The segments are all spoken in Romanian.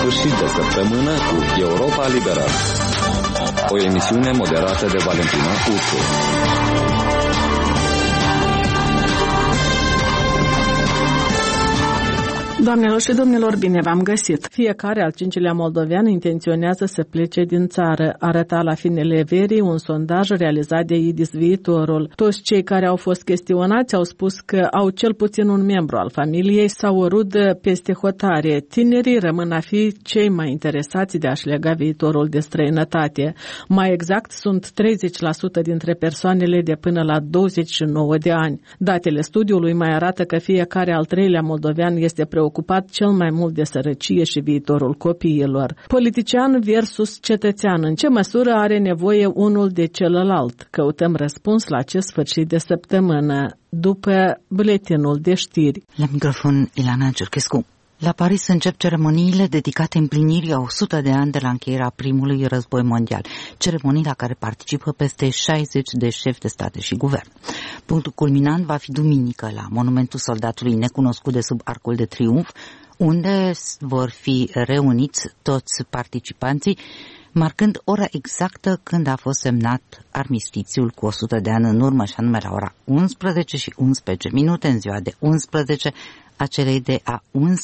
sfârșit de săptămână cu Europa Liberă. O emisiune moderată de Valentina Ursu. Doamnelor și domnilor, bine v-am găsit! Fiecare al cincilea moldovean intenționează să plece din țară, arăta la finele verii un sondaj realizat de IDIS Viitorul. Toți cei care au fost chestionați au spus că au cel puțin un membru al familiei sau o rudă peste hotare. Tinerii rămân a fi cei mai interesați de a-și lega viitorul de străinătate. Mai exact, sunt 30% dintre persoanele de până la 29 de ani. Datele studiului mai arată că fiecare al treilea moldovean este preocupat cel mai mult de sărăcie și viitorul copiilor. Politician versus cetățean. În ce măsură are nevoie unul de celălalt? Căutăm răspuns la acest sfârșit de săptămână, după buletinul de știri. La microfon, Ilana Cerchescu. La Paris încep ceremoniile dedicate împlinirii a 100 de ani de la încheierea primului război mondial, ceremonii la care participă peste 60 de șefi de state și guvern. Punctul culminant va fi duminică la monumentul soldatului necunoscut de sub Arcul de Triunf, unde vor fi reuniți toți participanții, marcând ora exactă când a fost semnat armistițiul cu 100 de ani în urmă, și anume la ora 11 și 11 minute în ziua de 11 a celei de a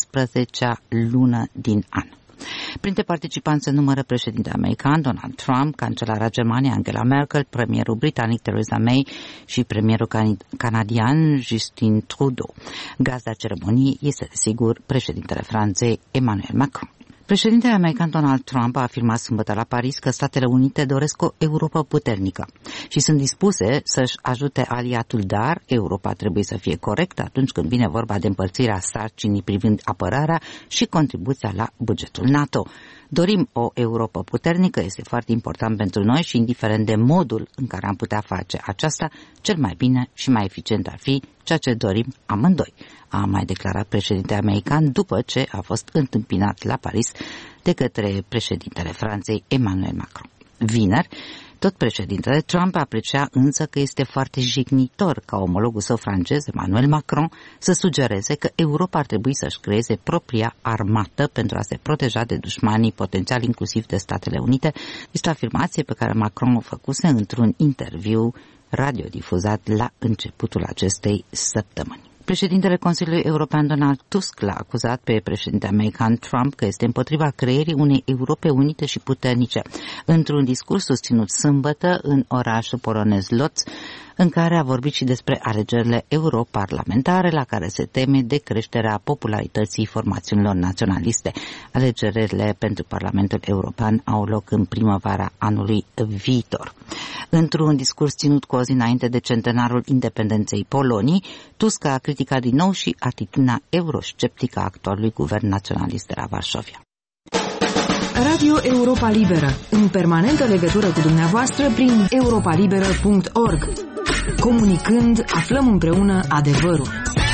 11-a lună din an. Printre participanți se numără președintele american Donald Trump, cancelara Germaniei Angela Merkel, premierul britanic Theresa May și premierul canadian Justin Trudeau. Gazda ceremoniei este, desigur, președintele Franței Emmanuel Macron. Președintele american Donald Trump a afirmat sâmbătă la Paris că Statele Unite doresc o Europă puternică și sunt dispuse să-și ajute aliatul, dar Europa trebuie să fie corectă atunci când vine vorba de împărțirea sarcinii privind apărarea și contribuția la bugetul NATO. Dorim o Europă puternică, este foarte important pentru noi și indiferent de modul în care am putea face aceasta, cel mai bine și mai eficient ar fi ceea ce dorim amândoi, a mai declarat președintele american după ce a fost întâmpinat la Paris de către președintele Franței Emmanuel Macron. Vineri, tot președintele Trump aprecia însă că este foarte jignitor ca omologul său francez, Emmanuel Macron, să sugereze că Europa ar trebui să-și creeze propria armată pentru a se proteja de dușmanii potențiali, inclusiv de Statele Unite. Este o afirmație pe care Macron o făcuse într-un interviu radiodifuzat la începutul acestei săptămâni. Președintele Consiliului European Donald Tusk l-a acuzat pe președintele american Trump că este împotriva creierii unei Europe unite și puternice, într-un discurs susținut sâmbătă în orașul polonez Lodz, în care a vorbit și despre alegerile europarlamentare, la care se teme de creșterea popularității formațiunilor naționaliste. Alegerile pentru Parlamentul European au loc în primăvara anului viitor. Într-un discurs ținut cu o zi înainte de centenarul independenței Poloniei, Tusk a criticat din nou și atitudinea eurosceptică a actualului guvern naționalist de la Varșovia. Radio Europa Liberă, în permanentă legătură cu dumneavoastră prin europalibera.org. Comunicând, aflăm împreună adevărul.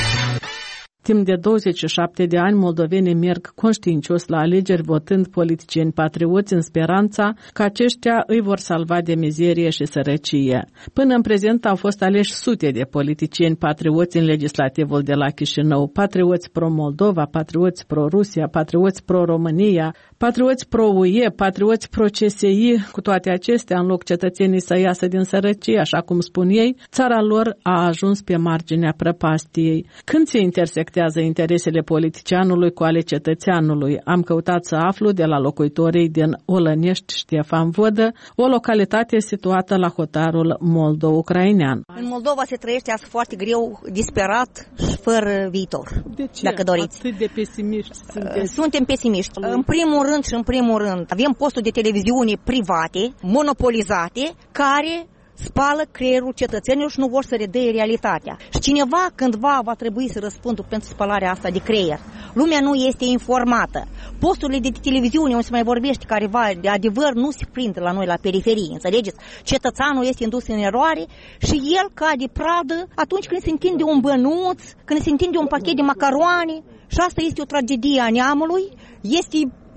Timp de 27 de ani, moldovenii merg conștiincios la alegeri, votând politicieni patrioți în speranța că aceștia îi vor salva de mizerie și sărăcie. Până în prezent au fost aleși sute de politicieni patrioți în legislativul de la Chișinău, patrioți pro-Moldova, patrioți pro-Rusia, patrioți pro-România, patrioți pro-UE, patrioți pro-CSI. Cu toate acestea, în loc cetățenii să iasă din sărăcie, așa cum spun ei, țara lor a ajuns pe marginea prăpastiei. Când se intersectează interesele politicianului cu ale cetățeanului? Am căutat să aflu de la locuitorii din Olănești Ștefan Vodă, o localitate situată la hotarul moldo-ucrainean. În Moldova se trăiește asta foarte greu, disperat și fără viitor. De ce dacă doriți. atât de pesimiști sunteți? Suntem pesimiști. În primul rând, avem posturi de televiziune private, monopolizate, care spală creierul cetățenilor și nu vor să redea realitatea. Și cineva cândva va trebui să răspundă pentru spălarea asta de creier. Lumea nu este informată. Posturile de televiziune unde se mai vorbește careva de adevăr nu se prind la noi la periferie, înțelegeți? Cetățeanul este indus în eroare și el cade pradă atunci când se întinde un bănuț, când se întinde un pachet de macaroane. Și asta este o tragedie a neamului, este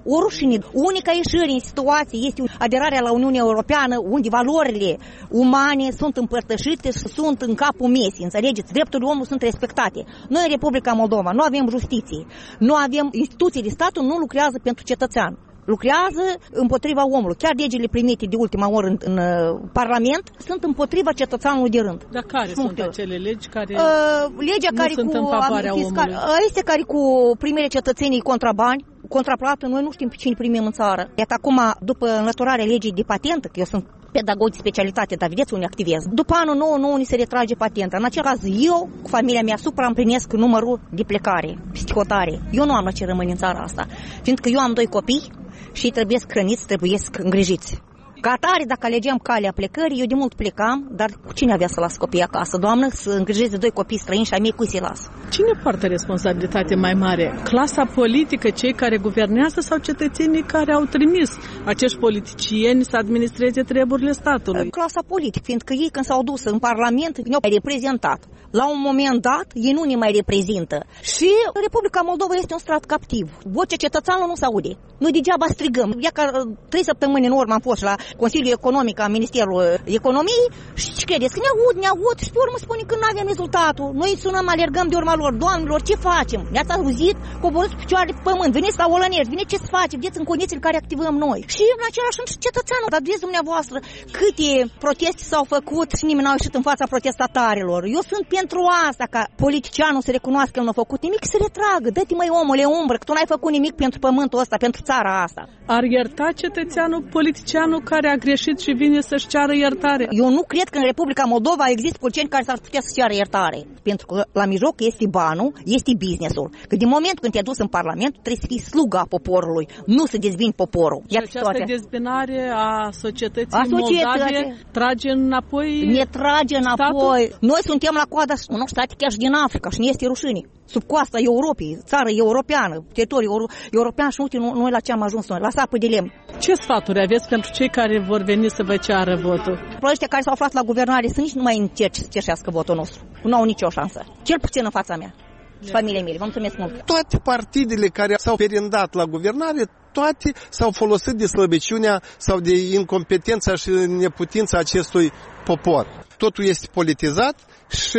O rușine. Unica ieșire în situație este aderarea la Uniunea Europeană, unde valorile umane sunt împărtășite și sunt în capul mesei. Înțelegeți? Drepturile omului sunt respectate. Noi în Republica Moldova nu avem justiție, nu avem instituții de stat, nu lucrează pentru cetățean. Lucrează împotriva omului. Chiar legile primite de ultima oră în Parlament sunt împotriva cetățeanului de rând. Dar care sunt acele legi care legea nu care sunt în favoarea omului? Este care cu primirea cetățenii contra bani, contraplată, noi nu știm pe cine primim în țară. Iată acum, după înlăturarea legii de patentă, că eu sunt pedagog de specialitate, dar vedeți unde activez. După anul nou ni se retrage patenta. În acel caz, eu, cu familia mea, supraîmplinesc numărul de plecare, psihotare. Eu nu am la ce rămâne în țara asta, fiindcă eu am 2 copii și trebuie hrăniți, trebuie îngrijiți. Ca atare, dacă alegem calea plecării, eu de mult plecam, dar cu cine avea să las copiii acasă? Doamnă, să îngrijeze 2 copii străini și ai mei, cui să-i las? Cine poartă responsabilitate mai mare? Clasa politică, cei care guvernează sau cetățenii care au trimis acești politicieni să administreze treburile statului? Clasa politică, fiindcă ei când s-au dus în Parlament ne-au reprezentat. La un moment dat, ei nu ne mai reprezintă. Și Republica Moldova este un strat captiv. Vocea cetățeanului nu se aude. Noi degeaba strigăm. Ia că 3 săptămâni în urmă am fost la Consiliul Economic a Ministerului Economiei și ce credeți? Că ne aud și pe urmă spune că nu avem rezultatul. Noi sunăm, alergăm de urma lor. Doamnelor, ce facem? Ne-ați auzit? Coborâți picioarele pe pământ. Veniți la Olănești, veniți ce să facem? Vedeți în condiții în care activăm noi. Și în același timp și cetățeanul. Dar vedeți dumneavoastră câte proteste s-au făcut și nimeni n-a ieșit în fața protestatarilor. Eu sunt pentru asta, ca politicianul să recunoască că el nu a făcut nimic, să retragă. Dă-te, măi, omule, umbră, că tu n-ai făcut nimic pentru pământul ăsta, pentru țara asta. Ar ierta cetățeanul politicianul care a greșit și vine să-și ceară iertare? Eu nu cred că în Republica Moldova există politicieni care s-ar putea să ceară iertare. Pentru că la mijloc este banul, este business-ul. Că din moment când te-ai dus în Parlament, trebuie să fii sluga poporului, nu să dezvini poporul. Și această dezbinare a societății moldave trage înapoi? Ne trage înapoi. Statul? Noi suntem la coada unor state chiar și din Africa și ne este rușine. Sub coasta Europei, țară europeană, teritoriu european și uite noi la ce am ajuns noi, la sapă de lemn. Ce sfaturi aveți pentru cei care vor veni să vă ceară votul? Ăștia care s-au aflat la guvernare să nici nu mai încerce să cerșească votul nostru. Nu au nicio șansă. Cel puțin în fața mea și familiei mele. Vă mulțumesc mult. Toate partidele care s-au perindat la guvernare, toate s-au folosit de slăbiciunea sau de incompetența și neputința acestui popor. Totul este politizat și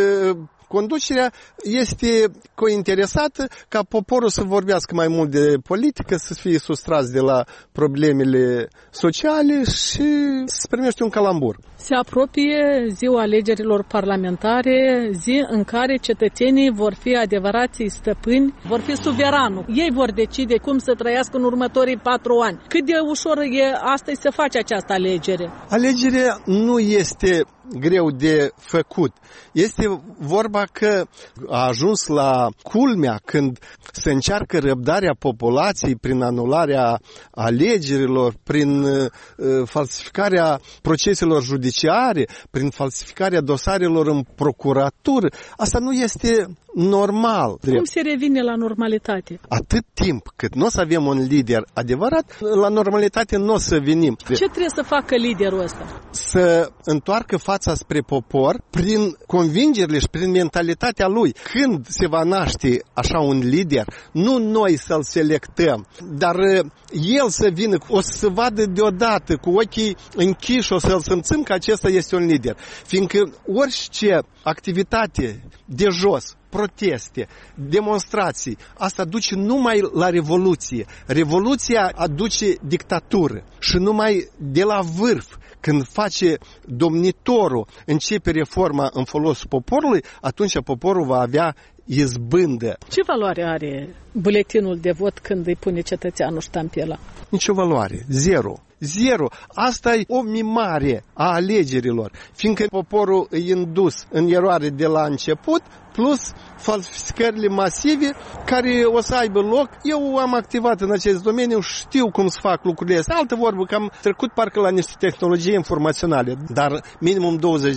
conducerea este cointeresată ca poporul să vorbească mai mult de politică, să fie sustras de la problemele sociale și să primește un calambur. Se apropie ziua alegerilor parlamentare, zi în care cetățenii vor fi adevărații stăpâni, vor fi suveranul. Ei vor decide cum să trăiască în următorii 4 ani. Cât de ușor e astăzi să faci această alegere? Alegerea nu este greu de făcut. Este vorba că a ajuns la culmea când se încearcă răbdarea populației prin anularea alegerilor, prin falsificarea proceselor judiciare, prin falsificarea dosarelor în procuratură. Asta nu este normal. Cum se revine la normalitate? Atât timp cât nu o să avem un lider adevărat, la normalitate nu o să venim. Ce trebuie să facă liderul ăsta? Să întoarcă fața spre popor prin convingerile și prin mentalitatea lui. Când se va naște așa un lider, nu noi să-l selectăm, dar el să vină, o să vadă deodată cu ochii închiși, o să-l simțim că acesta este un lider. Fiindcă orice activitate de jos, proteste, demonstrații, asta duce numai la revoluție. Revoluția aduce dictatură și numai de la vârf, când face domnitorul, începe reforma în folosul poporului, atunci poporul va avea izbândă. Ce valoare are buletinul de vot când îi pune cetățeanul ștampela? Nicio valoare. Zero. Asta e o mimare a alegerilor, fiindcă poporul e indus în eroare de la început, plus falsificările masive care o să aibă loc. Eu am activat în acest domeniu, știu cum să fac lucrurile astea. Altă vorbă că am trecut parcă la niște tehnologii informaționale, dar minimum 20%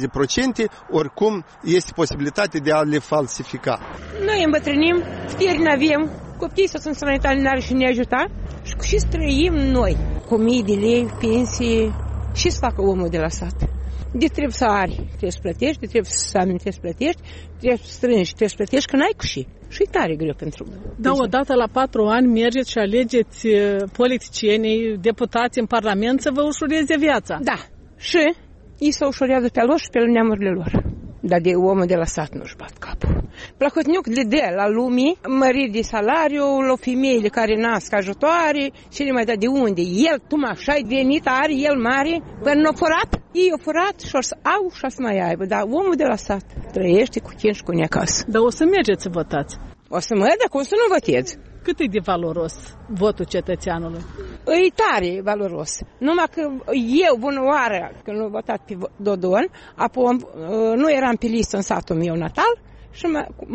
oricum este posibilitatea de a le falsifica. Noi îmbătrânim, puteri n-avem, copiii sunt în sănătate, n-are și ne ajuta și și trăim noi cu mii de lei, pensii, și să facă omul de la sat. De trebuie să ari, trebuie să plătești, de trebuie să amintești, plătești, trebuie să strângi, trebuie să plătești, că n-ai cu și. Și tare greu pentru... Da, odată la 4 ani mergeți și alegeți politicienii, deputați în Parlament să vă ușureze viața. Da, și ei se ușurează pe lor și pe neamurile lor. Dar de omul de la sat nu-și bat capul. Plăcotniuc de la lumii, măriri de salariu, la femeile care nasc ajutoare, și le mai da de unde. El, tu așa ai venit, are el mare, până n-a furat, ei au furat și o să au și o să mai aibă. Dar omul de la sat trăiește cu chin și cu neacasă. Dar o să mergeți să votați. O să mă, dar cum să nu votez? Cât e de valoros votul cetățeanului? E tare valoros. Numai că eu, bună oară, când l-am votat pe Dodon, apoi nu eram pe listă în satul meu natal și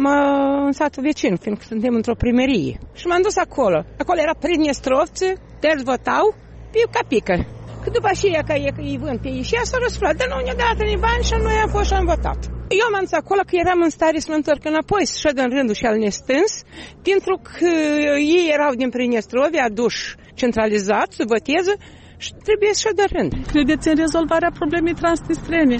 în satul vecin, fiindcă suntem într-o primerie. Și m-am dus acolo. Acolo era Pridnestrovce, deci votau pică. Că după aceea că îi vând pe ei și ea s-a răsflat, dar nu ne-a dat nici bani și noi am fost și am votat. Eu m-am dus acolo că eram în stare să mă întorc înapoi, să șed în rândul și al nestâns, pentru că ei erau din Pridnestrovie, aduși centralizat, să voteze și trebuie să șed în rând. Credeți în rezolvarea problemei transnistrene?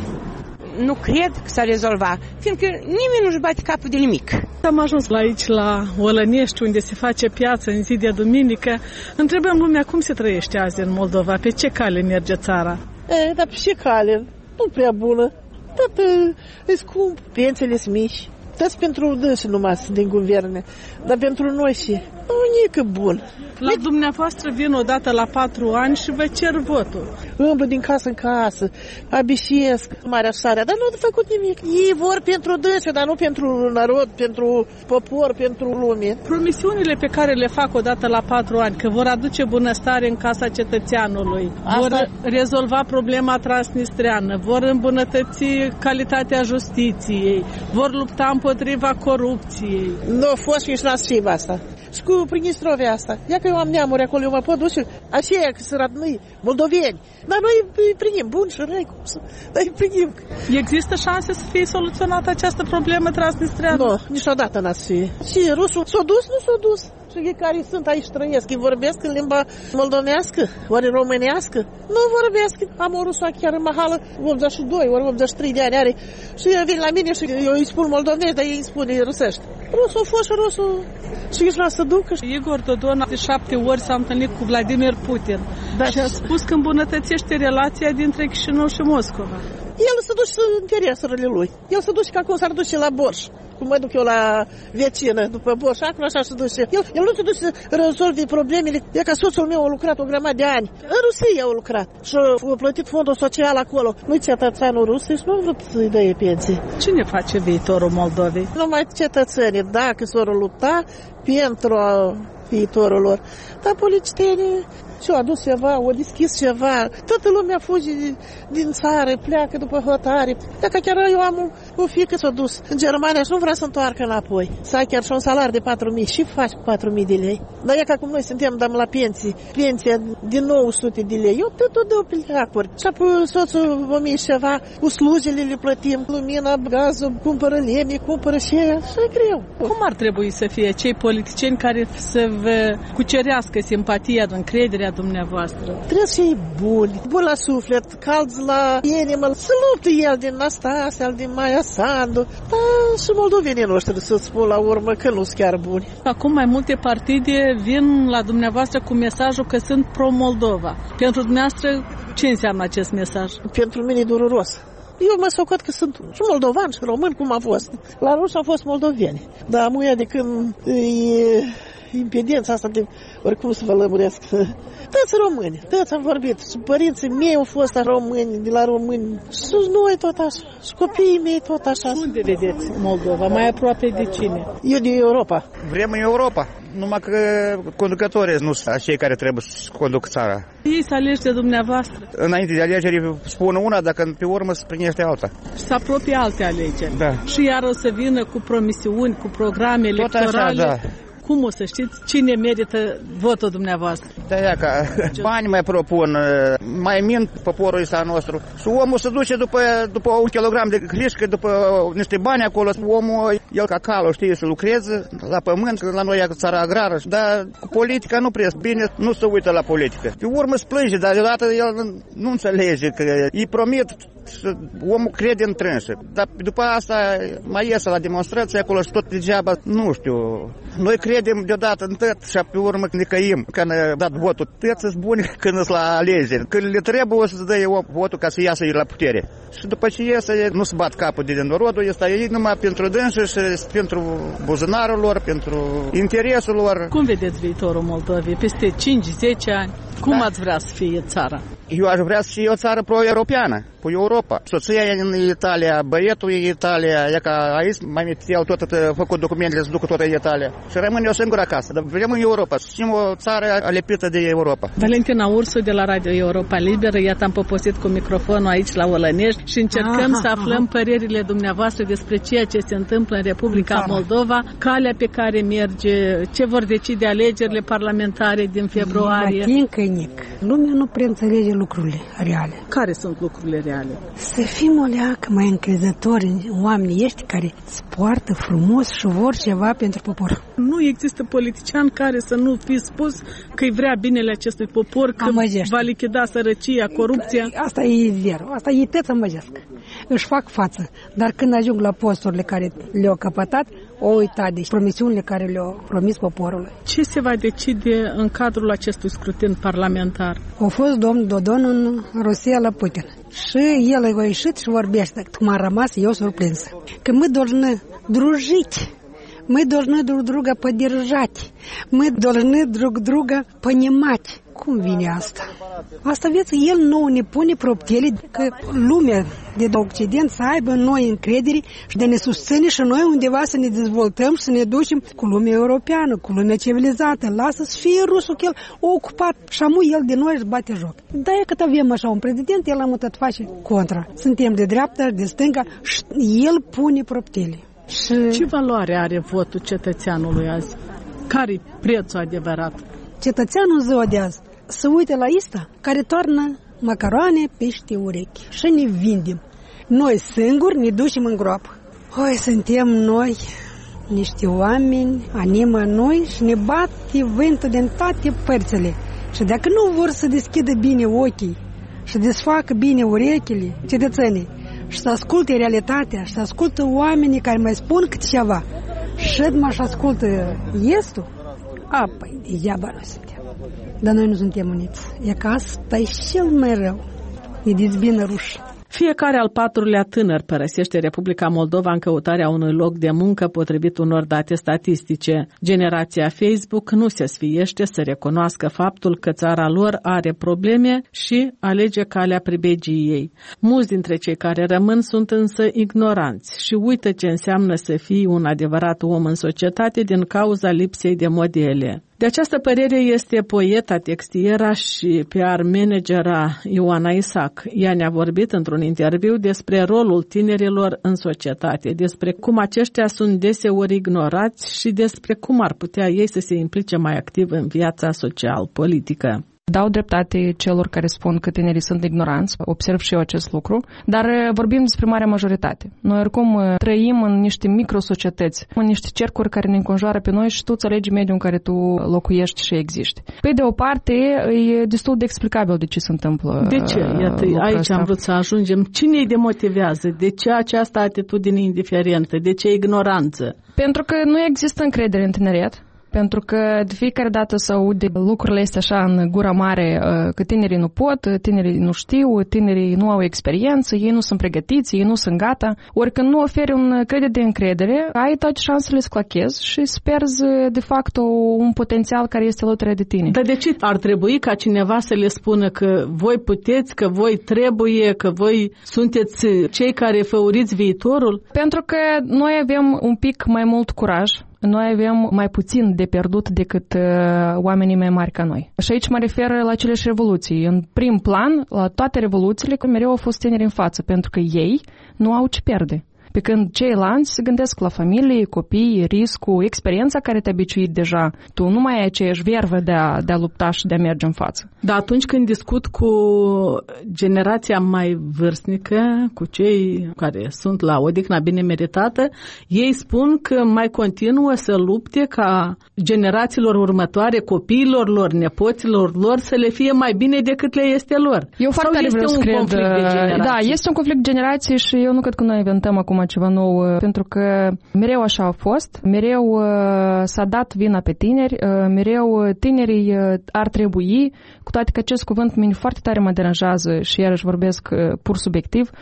Nu cred că s-a rezolvat, fiindcă nimeni nu-și bate capul de nimic. Am ajuns aici la Olănești, unde se face piață în zi de duminică. Întrebăm lumea cum se trăiește azi în Moldova, pe ce cale merge țara? Dar pe ce cale? Nu prea bună. Tot e scump, pensiile sunt mici. Toți pentru dânsi numai din guverne, dar pentru noi și nu e bun. La dumneavoastră vin odată la 4 ani și vă cer votul. Îmblă din casă în casă, abișiesc Marea Sarea, dar nu au făcut nimic. Ei vor pentru dânsi, dar nu pentru narod, pentru popor, pentru lume. Promisiunile pe care le fac odată la 4 ani, că vor aduce bunăstare în casa cetățeanului, vor rezolva problema transnistreană, vor îmbunătăți calitatea justiției, vor lupta împotriva corupției. Nu a fost și n-a asta. Și cu Pridnestrovia asta. Ia că eu am neamuri acolo, eu mă pot duce. Aceia că sunt rădnăi, moldoveni. Dar noi îi primim, bun și răi, dar îi primim. Există șanse să fie soluționată această problemă transnistreană? Nu, niciodată n-ați fi. Și rusul s-a dus, nu s-a dus. Și ei care sunt aici trăiesc, îi vorbesc în limba moldovenească, ori românească? Nu vorbesc. Am o rusoa chiar în mahală, 82, ori 83 de ani are. Și eu vin la mine și eu îi spun moldovenești, dar ei îi spun rusești. Rusul a fost și rusul și nici n-a să ducă. Igor Dodon de 7 ori s-a întâlnit cu Vladimir Putin și a spus că îmbunătățește relația dintre Chișinău și Moscova. El se duce în interesurile lui. El se duce ca cum s-ar duce la Borș. Cum mă duc eu la vecină după Borș, acolo așa se duce. El nu se duce să rezolve problemele. E ca soțul meu a lucrat o grămadă de ani. În Rusia a lucrat și a plătit fondul social acolo. Nu-i cetățeanul rus și nu a vrut să-i dea pensie. Cine face viitorul Moldovei? Numai cetățenii, dacă s-au lupta pentru viitorul lor. Dar politicienii și-au adus ceva, au deschis ceva. Toată lumea fuge din țară, pleacă după hotare. Dacă chiar eu am o fiică s-a dus în Germania și nu vrea să întoarcă înapoi. Să ai chiar și un salariu de 4.000 și faci cu 4.000 de lei. Dar e ca cum noi suntem, dăm la pensie, pensia de 900 de lei. Eu tot dau pe leacuri. Și apoi soțul 1.000 și ceva, cu slujile le plătim, lumina, gazul, cumpără lemne, cumpără și e greu. Cum ar trebui să fie cei politicieni care să vă cucerească simpatia, încrederea dumneavoastră? Trebuie să fie buni, bun la suflet, calzi la inimă, să lupte el din Nastasia, din Maia Sandu, dar și moldovenii noștri să spun la urmă că nu sunt chiar buni. Acum mai multe partide vin la dumneavoastră cu mesajul că sunt pro-Moldova. Pentru dumneavoastră, ce înseamnă acest mesaj? Pentru mine e dureros. Eu mă socot că sunt și moldovan și român, cum a fost. La ruși am fost moldoveni. Dar muia de când impedența asta de oricum să vă lămuresc. Toți români, toți am vorbit. Și părinții mei au fost români, de la români. Și noi tot așa. Și copiii mei tot așa. Unde vedeți Moldova? Mai aproape de cine? Eu din Europa. Vrem în Europa. Numai că conducătorii nu sunt cei care trebuie să conduc țara. Ei să alegi de dumneavoastră. Înainte de alegeri spun una, dacă pe urmă se primește alta. Și să apropie alte alegeri. Da. Și iar o să vină cu promisiuni, cu programe electorale. Tot așa, da. Cum o să știți cine merită votul dumneavoastră? Da, că bani mai propun, mai mint poporul ăsta nostru. Și omul se duce după 1 kilogram de hrișcă, după niște bani acolo. Omul, el ca calul, știe, să lucreze la pământ, la noi e țara agrară. Dar cu politica nu prea bine, nu se uită la politică. Pe urmă se plânge, dar deodată el nu înțelege că îi promit și omul crede în trânsă. Dar după asta mai iese la demonstrație acolo și tot degeaba, nu știu. Noi credem deodată în tot și pe urmă ne căim. Când a dat votul, toți sunt buni când sunt la alegeri. Când le trebuie o să dea votul ca să iasă la putere. Și după ce iese, nu se bat capul de norodul, este ei numai pentru dânsă și pentru buzunarul lor, pentru interesul lor. Cum vedeți viitorul Moldovei peste 5-10 ani? Cum ați vrea să fie țara? Eu aș vrea să fie o țară pro-europeană, cu Europa. Soția e în Italia, băietul e în Italia, e ca aici, mai el tot a făcut documentele să ducă tot în Italia. Și rămâne o singură acasă, dar vrem în Europa, să fim o țară alipită de Europa. Valentina Ursu de la Radio Europa Liberă, iată am poposit cu microfonul aici la Olănești și încercăm să aflăm părerile dumneavoastră despre ceea ce se întâmplă în Republica Moldova, calea pe care merge, ce vor decide alegerile parlamentare din februarie. Lumea nu prea înțelege lucrurile reale. Care sunt lucrurile reale? Să fim o leacă mai încrezători în oamenii ăștia care se poartă frumos și vor ceva pentru popor. Nu există politician care să nu fi spus că îi vrea binele acestui popor, că va lichida sărăcia, corupția. Asta e zero. Asta e tot amăgesc. Își fac față. Dar când ajung la posturile care le-au căpătat, o uita de promisiunile care le-au promis poporului. Ce se va decide în cadrul acestui scrutin parlamentar? A fost domnul Dodon în Rusia la Putin. Și el a ieșit și vorbește. Cum a rămas eu surprinsă. Că мы должны дружить. Мы должны друг друга поддержать. Мы должны друг друга понимать. Cum vine asta? Asta, vezi, el nou ne pune proptele că lumea de Occident să aibă noi încredere și de ne susține și noi undeva să ne dezvoltăm și să ne ducem cu lumea europeană, cu lumea civilizată. Lasă să fie rusul că el a ocupat și amu el de noi își bate joc. Dar e cât avem așa un prezident, el am tot face contra. Suntem de dreapta, de stânga și el pune proptele. Ce valoare are votul cetățeanului azi? Care-i prețul adevărat? Cetățeanul ziua de azi să uite la ista care toarnă macaroane peste urechi și ne vindem. Noi singuri ne ducem în groapă. Oi, suntem noi niște oameni, anima noi și ne bate vântul din toate părțile. Și dacă nu vor să deschidă bine ochii și desfacă bine urechile cetățenii și să asculte realitatea și să ascultă oamenii care mai spun câte ceva și și ascultă estul, păi degeaba noi suntem. Dar noi nu suntem uniți. E că asta e cel mai rău. E dezbină ruși. Fiecare al patrulea tânăr părăsește Republica Moldova în căutarea unui loc de muncă potrivit unor date statistice. Generația Facebook nu se sfiește să recunoască faptul că țara lor are probleme și alege calea pribegiei. Mulți dintre cei care rămân sunt însă ignoranți și uită ce înseamnă să fii un adevărat om în societate din cauza lipsei de modele. De această părere este poeta, textiera și PR managera Ioana Isac. Ea ne-a vorbit într-un interviu despre rolul tinerilor în societate, despre cum aceștia sunt deseori ignorați și despre cum ar putea ei să se implice mai activ în viața social-politică. Dau dreptate celor care spun că tinerii sunt ignoranți, observ și eu acest lucru, dar vorbim despre marea majoritate. Noi oricum trăim în niște microsocietăți, în niște cercuri care ne înconjoară pe noi și tu îți alegi mediul în care tu locuiești și existi. Pe de o parte, e destul de explicabil de ce se întâmplă. De ce? Iată, aici am vrut să ajungem. Cine îi demotivează? De ce această atitudine indiferentă? De ce ignoranță? Pentru că nu există încredere în tineret. Pentru că de fiecare dată se aude lucrurile astea așa în gura mare, că tinerii nu pot, tinerii nu știu, tinerii nu au experiență, ei nu sunt pregătiți, ei nu sunt gata. Ori când nu oferi un credit de încredere, ai toate șansele să clachezi și să pierzi de fapt un potențial care este alături de tine. Dar de ce ar trebui ca cineva să le spună că voi puteți, că voi trebuie, că voi sunteți cei care făuriți viitorul? Pentru că noi avem un pic mai mult curaj. Noi avem mai puțin de pierdut decât oamenii mai mari ca noi. Și aici mă refer la aceleși revoluții. În prim plan, la toate revoluțiile, mereu au fost tineri în față, pentru că ei nu au ce pierde. Pe când ceilalți se gândesc la familie, copii, riscul, experiența care te-a biciuit deja. Tu nu mai ai aceeași vervă de a lupta și de a merge în față. Dar atunci când discut cu generația mai vârstnică, cu cei care sunt la odihna bine meritată, ei spun că mai continuă să lupte ca generațiilor următoare, copiilor lor, nepoților lor, să le fie mai bine decât le este lor. Eu foarte tare vreau să cred. Conflict de generații? Da, este un conflict de generații și eu nu cred că noi inventăm acum ceva nou, pentru că mereu așa a fost, mereu s-a dat vina pe tineri, mereu tinerii ar trebui, cu toate că acest cuvânt mine foarte tare mă deranjează și iarăși vorbesc pur subiectiv,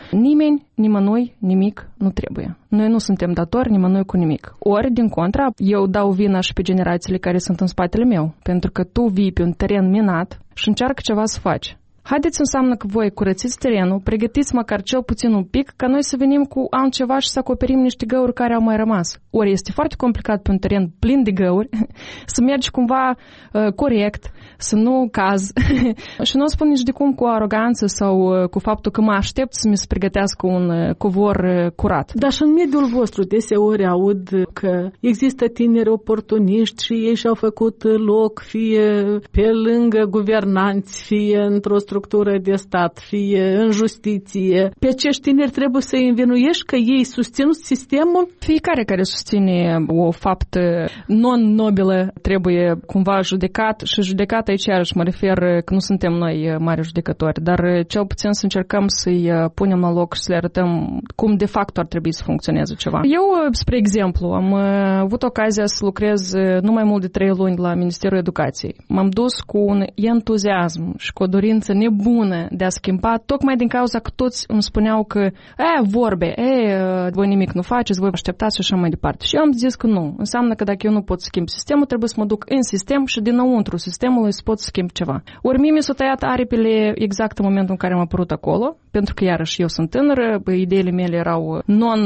nimănui nimic nu trebuie. Noi nu suntem datori nimănui cu nimic. Ori, din contra, eu dau vina și pe generațiile care sunt în spatele meu, pentru că tu vii pe un teren minat și încearcă ceva să faci. Haideți înseamnă că voi curățiți terenul, pregătiți măcar cel puțin un pic, ca noi să venim cu altceva și să acoperim niște găuri care au mai rămas. Ori este foarte complicat pe un teren plin de găuri să mergi cumva corect, să nu cazi și nu o spun nici de cum cu aroganță sau cu faptul că mă aștept să mi se pregătească un covor curat. Dar și în mediul vostru deseori aud că există tineri oportuniști și ei și-au făcut loc fie pe lângă guvernanți, fie într-o structură de stat, fie în justiție. Pe acești tineri trebuie să-i învinuiești că ei susțin sistemul? Fiecare care susține o faptă non-nobilă trebuie cumva judecat și judecat aici iarăși mă refer că nu suntem noi mari judecători, dar cel puțin să încercăm să-i punem la loc și să le arătăm cum de fapt ar trebui să funcționeze ceva. Eu, spre exemplu, am avut ocazia să lucrez nu mai mult de 3 luni la Ministerul Educației. M-am dus cu un entuziasm și cu o dorință nebună de a schimba, tocmai din cauza că toți îmi spuneau că vorbe, voi nimic nu faceți, voi așteptați și așa mai departe. Și eu am zis că nu. Înseamnă că dacă eu nu pot schimba sistemul, trebuie să mă duc în sistem și dinăuntru sistemului să pot schimb ceva. Ori mie mi s-au tăiat aripile exact în momentul în care am apărut acolo, pentru că iarăși eu sunt tânără, ideile mele erau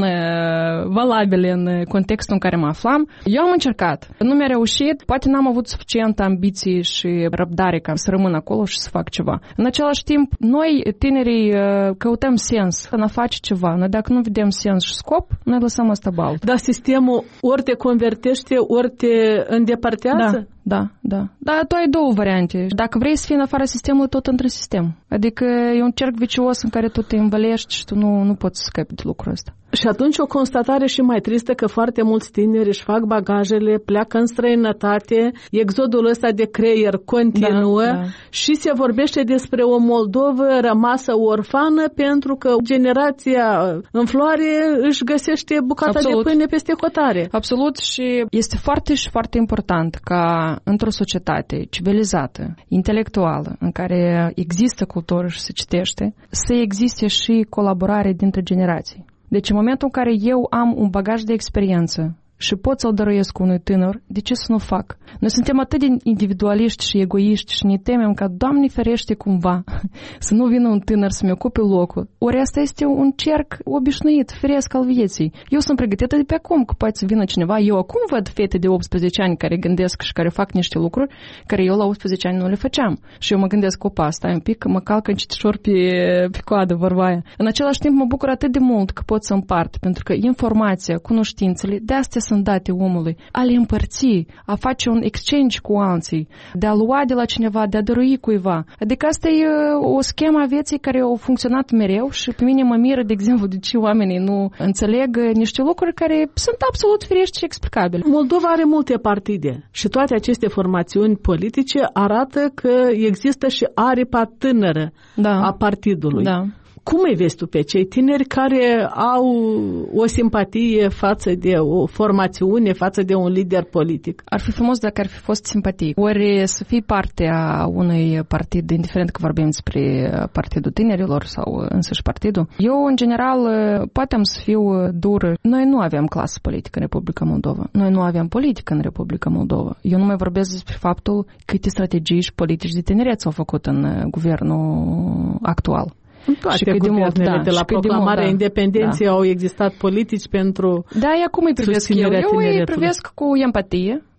non-valabile în contextul în care mă aflam. Eu am încercat. Nu mi-a reușit, poate n-am avut suficientă ambiție și răbdare ca să rămân acolo și să fac ceva. În același timp, noi, tinerii, căutăm sens în a face ceva. Noi dacă nu vedem sens și scop, noi lăsăm asta balt. Dar sistemul ori te convertește, ori te îndepărtează? Da. Dar tu ai două variante. Dacă vrei să fii în afara sistemului, tot între sistem. Adică e un cerc vicios în care tu te învălești și tu nu poți să scapi de lucrul ăsta. Și atunci o constatare și mai tristă că foarte mulți tineri își fac bagajele, pleacă în străinătate, exodul ăsta de creier continuă și se vorbește despre o Moldovă rămasă orfană pentru că generația în floare își găsește bucata de pâine peste hotare. Absolut și este foarte și foarte important ca într-o societate civilizată, intelectuală, în care există cultură și se citește, să existe și colaborare dintre generații. Deci în momentul în care eu am un bagaj de experiență și pot să-l dăruiesc unui tânăr, de ce să nu fac? Noi suntem atât de individualiști și egoiști și ne temem ca, Doamne ferește cumva, să nu vină un tânăr să-mi ocupe locul. Ori asta este un cerc obișnuit, firesc al vieții. Eu sunt pregătită de pe acum, că poate să vină cineva. Eu acum văd fete de 18 ani care gândesc și care fac niște lucruri care eu la 18 ani nu le făceam. Și eu mă gândesc, opa, stai un pic, că mă calcă încetișor pe coadă, vorba aia. În același timp mă bucur atât de mult că pot să împart, pentru că informația, cunoștințele, de astea sunt date omului, a le împărți, a face un exchange cu alții, de a lua de la cineva, de a dărui cuiva. Adică asta e o schemă a vieții care a funcționat mereu și pe mine mă miră, de exemplu, de ce oamenii nu înțeleg niște lucruri care sunt absolut firești și explicabile. Moldova are multe partide și toate aceste formațiuni politice arată că există și aripa tânără a partidului. Da. Cum îi vezi tu pe cei tineri care au o simpatie față de o formațiune, față de un lider politic? Ar fi frumos dacă ar fi fost simpatie. Ori să fii parte a unui partid, indiferent că vorbim despre Partidul Tinerilor sau însăși partidul. Eu, în general, poate am să fiu dură. Noi nu avem clasă politică în Republica Moldova. Noi nu avem politică în Republica Moldova. Eu nu mai vorbesc despre faptul câte strategii și politici de tineret s-au făcut în guvernul actual. În toate guvernele de la proclamarea independenței au existat politici pentru Da, eu cum îi privesc eu? Eu îi privesc cu empatie,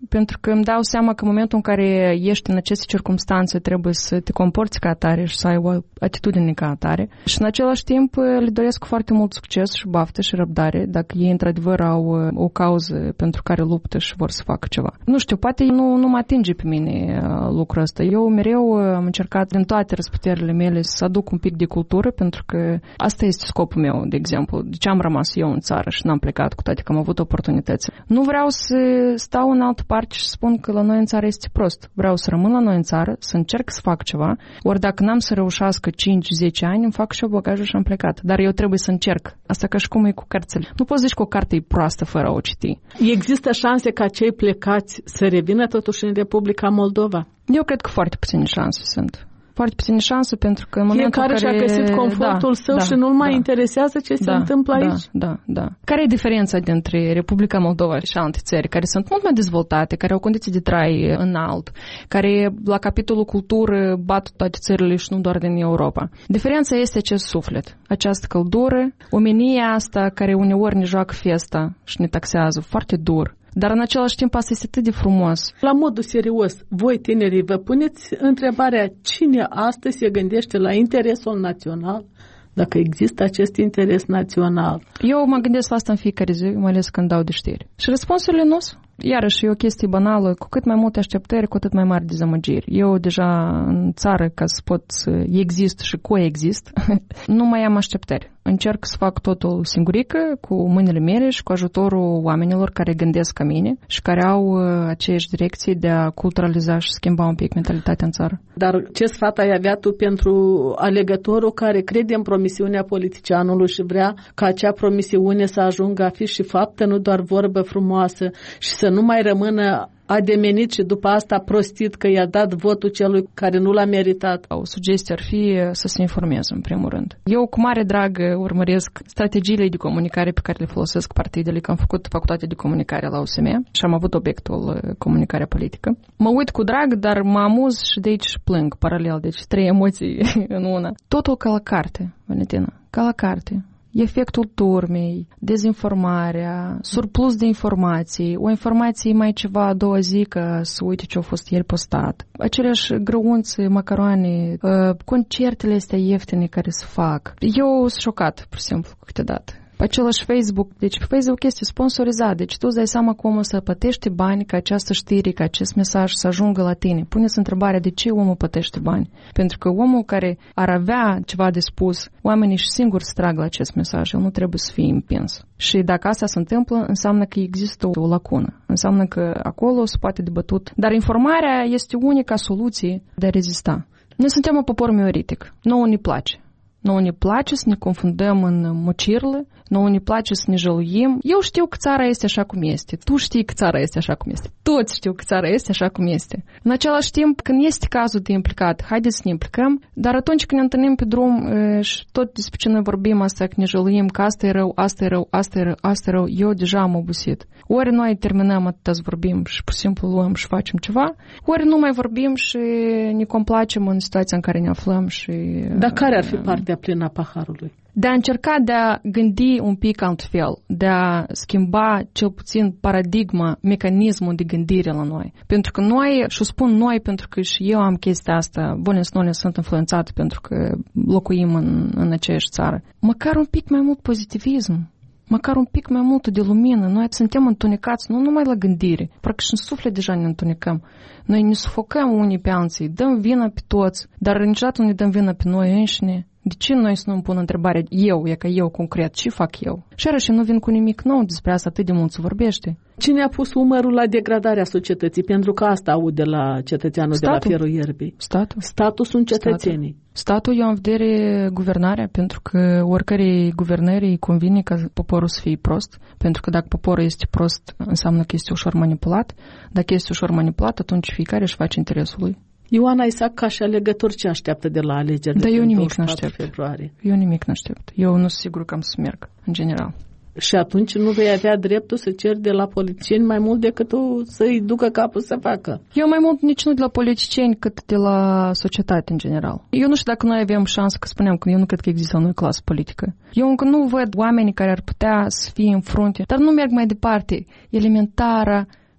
pentru că îmi dau seama că în momentul în care ești în aceste circumstanțe trebuie să te comporți ca atare și să ai o atitudine ca atare. Și în același timp le doresc foarte mult succes și baftă și răbdare dacă ei într-adevăr au o cauză pentru care luptă și vor să facă ceva. Nu știu, poate nu mă atinge pe mine lucrul ăsta. Eu mereu am încercat din toate răsputerile mele să aduc un pic de cultură, pentru că asta este scopul meu, de exemplu. De ce am rămas eu în țară și n-am plecat, cu toate că am avut oportunități. Nu vreau să stau în altă parte și spun că la noi în țară este prost. Vreau să rămân la noi în țară, să încerc să fac ceva, ori dacă n-am să reușească 5-10 ani, îmi fac și eu bagajul și am plecat. Dar eu trebuie să încerc. Asta ca și cum e cu cărțile. Nu poți zici că o carte e proastă fără a o citi. Există șanse ca cei plecați să revină totuși în Republica Moldova? Eu cred că foarte puține șanse sunt. Foarte puține șanse, pentru că în momentul fiecare și-a găsit confortul său și nu-l mai interesează ce se întâmplă aici. Da. Care e diferența dintre Republica Moldova și alte țări care sunt mult mai dezvoltate, care au condiții de trai înalt, care la capitolul cultură bat toate țările și nu doar din Europa? Diferența este acest suflet, această căldură, omenia asta care uneori ne joacă festa și ne taxează foarte dur. Dar în același timp asta este atât de frumos. La modul serios, voi tinerii vă puneți întrebarea cine astăzi se gândește la interesul național, dacă există acest interes național? Eu mă gândesc la asta în fiecare zi, mai ales când dau de știri. Și răspunsurile nu sunt. Iarăși e o chestie banală, cu cât mai multe așteptări, cu atât mai mari dezamăgiri. Eu deja în țară, ca să pot să exist și coexist, nu mai am așteptări. Încerc să fac totul singurică, cu mâinile mele și cu ajutorul oamenilor care gândesc ca mine și care au aceeași direcție de a culturaliza și schimba un pic mentalitatea în țară. Dar ce sfat ai avea tu pentru alegătorul care crede în promisiunea politicianului și vrea ca acea promisiune să ajungă a fi și faptă, nu doar vorbă frumoasă, și să nu mai rămână ademenit și după asta prostit că i-a dat votul celui care nu l-a meritat? O sugestie ar fi să se informeze, în primul rând. Eu cu mare drag urmăresc strategiile de comunicare pe care le folosesc partidele, că am făcut facultate de comunicare la USM și am avut obiectul comunicarea politică. Mă uit cu drag, dar mă amuz și de aici plâng paralel, deci 3 emoții în una. Totul ca la carte, Valentina, ca la carte. Efectul turmei, dezinformarea, surplus de informații, o informație mai ceva a doua zi că să uite ce a fost ieri postat, aceleași grăunțe, macaroane, concertele astea ieftine care se fac. Eu sunt șocat, pur și simplu, câteodată. Același Facebook, deci pe Facebook este sponsorizat, deci tu îți dai seama cum o să plătești bani ca această știre, ca acest mesaj să ajungă la tine. Puneți întrebarea de ce omul plătește bani. Pentru că omul care ar avea ceva de spus, oamenii și singuri se trag la acest mesaj, el nu trebuie să fie împins. Și dacă asta se întâmplă, înseamnă că există o lacună, înseamnă că acolo se poate debătut. Dar informarea este unica soluție de a rezista. Noi suntem un popor mioritic, nouă ne place. Nouă ne place să ne confundăm în mocirlă, nouă ne place să ne jăluim. Eu știu că țara este așa cum este. Tu știi că țara este așa cum este. Toți știu că țara este așa cum este. În același timp, când este cazul de implicat, haideți să ne implicăm, dar atunci când ne întâlnim pe drum și tot despre ce noi vorbim asta, că ne jăluim, că asta e rău, asta e rău, asta e rău, asta e rău, eu deja am obosit. Ori noi terminăm atâta să vorbim și pur și simplu luăm și facem ceva, ori nu mai vorbim și ne complacem în situația în care ne aflăm și... Dar care ar fi partea plină a paharului? De a încerca de a gândi un pic altfel, de a schimba cel puțin paradigma, mecanismul de gândire la noi. Pentru că noi, și spun noi pentru că și eu am chestia asta, bune sunt influențat pentru că locuim în aceeași țară. Măcar un pic mai mult pozitivism. Măcar un pic mai mult de lumină. Noi suntem întunecați, nu numai la gândire, parcă și în suflet deja ne întunecăm. Noi ne sufocăm unii pe alții, dăm vina pe toți, dar niciodată nu ne dăm vina pe noi înșine. De ce noi să nu îmi pun întrebarea eu concret, ce fac eu? Și iarăși nu vin cu nimic nou, despre asta atât de mult se vorbește. Cine a pus umărul la degradarea societății? Pentru că asta aud de la cetățeanul de la Fierul Ierbii. Statul sunt cetățenii. Statul, eu am vedere guvernarea, pentru că oricărei guvernări îi convine ca poporul să fie prost, pentru că dacă poporul este prost, înseamnă că este ușor manipulat. Dacă este ușor manipulat, atunci fiecare își face interesul lui. Ioana Isaac, ca și alegător, ce așteaptă de la alegeri? Dar eu nimic nu aștept. Eu nimic nu aștept. Eu nu sunt sigur că am să merg, în general. Și atunci nu vei avea dreptul să ceri de la politicieni mai mult decât tu să-i ducă capul să facă. Eu mai mult nici nu de la politicieni, cât de la societate în general. Eu nu știu dacă noi avem șansă, că spuneam că eu nu cred că există o nouă clasă politică. Eu încă nu văd oamenii care ar putea să fie în frunte, dar nu merg mai departe. Elementara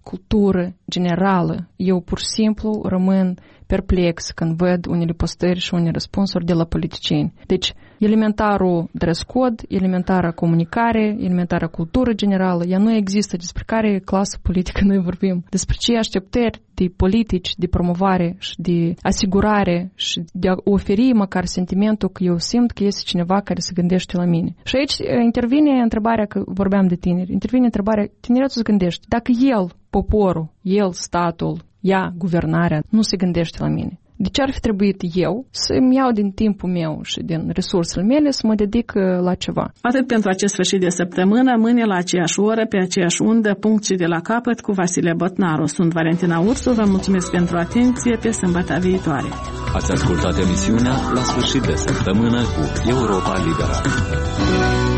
cultură generală. Eu pur și simplu rămân perplex când văd unele postări și unele răspunsuri de la politicieni. Deci, elementarul dress code, elementara comunicare, elementara cultură generală, ea nu există. Despre care clasă politică noi vorbim? Despre ce așteptări de politici, de promovare și de asigurare și de a oferi măcar sentimentul că eu simt că este cineva care se gândește la mine. Și aici intervine întrebarea, că vorbeam de tineri, intervine întrebarea, tineretul se gândește, dacă el, poporul, el, statul, ea, guvernarea, nu se gândește la mine. De ce ar fi trebuit eu să-mi iau din timpul meu și din resursele mele să mă dedic la ceva? Atât pentru acest sfârșit de săptămână, mâine la aceeași oră, pe aceeași undă, punct și de la capăt cu Vasile Botnaru. Sunt Valentina Ursu, vă mulțumesc pentru atenție, pe sâmbătă viitoare. Ați ascultat emisiunea La sfârșit de săptămână cu Europa Liberă.